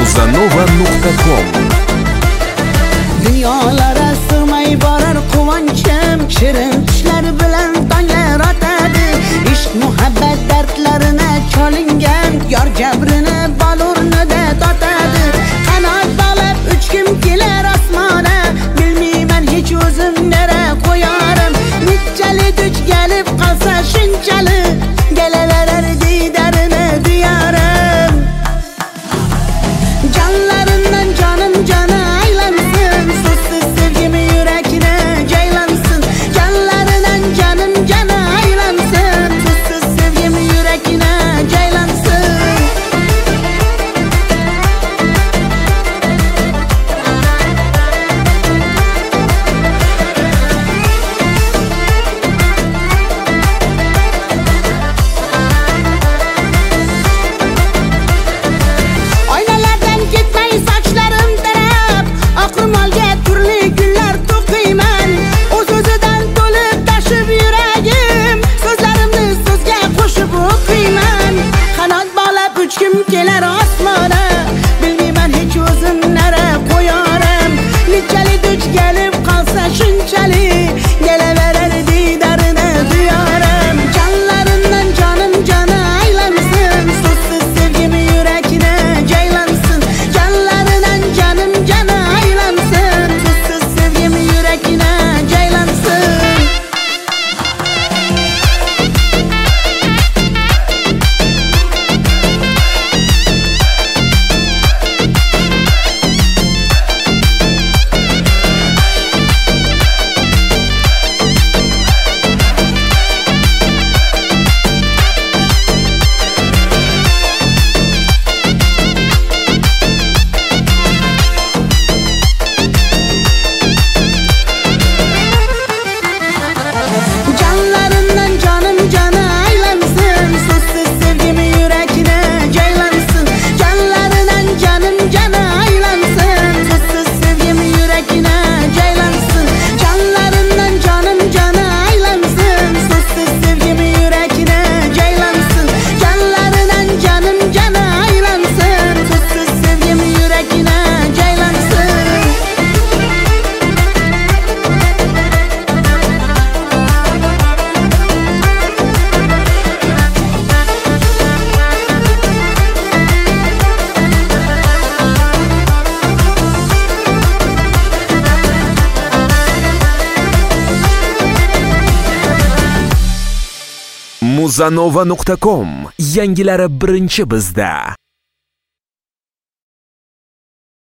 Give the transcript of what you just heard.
Muzanova.com. Dunyolara sig'may borar quvonchim, shirin tushlar bilan tonglar otadi. Ishq muhabbat dardlarini cholingan yor jabrini balurnida totadi. Qanot bog'lab uchkim kelar osmona, bilmayman hech o'zim nera qo'yarim. Nechali duch kelib qolsa shunchalik galaverar diydarini diyorim. Jonlarimdan jonim joni aylansin, so'zsiz sevgim yurakni jaylansin. Jonlaridan jonim joni aylansin, so'zsiz sevgim yurakni jaylansin. Oynalardan ketmay sochlarim tarab, oqimolga turli gullar to'qiyman. O'z-o'zidan to'lib tashib yuragim, so'zlarimni so'zga qo'shib o'qiyman. Qanot bog'lab uchkim kelar osmona, bilmayman hech o'zim nara qo'yarim. Nechali duch kelib qolsa shunchalik galaverar diydarini diyorim. Jonlarimdan jonim joni aylansin, so'zsiz sevgim yurakni jaylansin. Jonlaridan jonim joni aylansin, so'zsiz sevgim yurakni jaylansin. Jonlarimdan jonim joni aylansin, so'zsiz sevgim yurakni jaylansin. Jonlaridan jonim joni aylansin, so'zsiz sevgim yurakni jaylansin. Jonlarimdan jonim joni aylansin, so'zsiz sevgim yurakni jaylansin. Jonlaridan jonim joni aylansin, so'zsiz sevgim yurakni jaylansin. Muzanova.com. Yangilari birinchi bizda.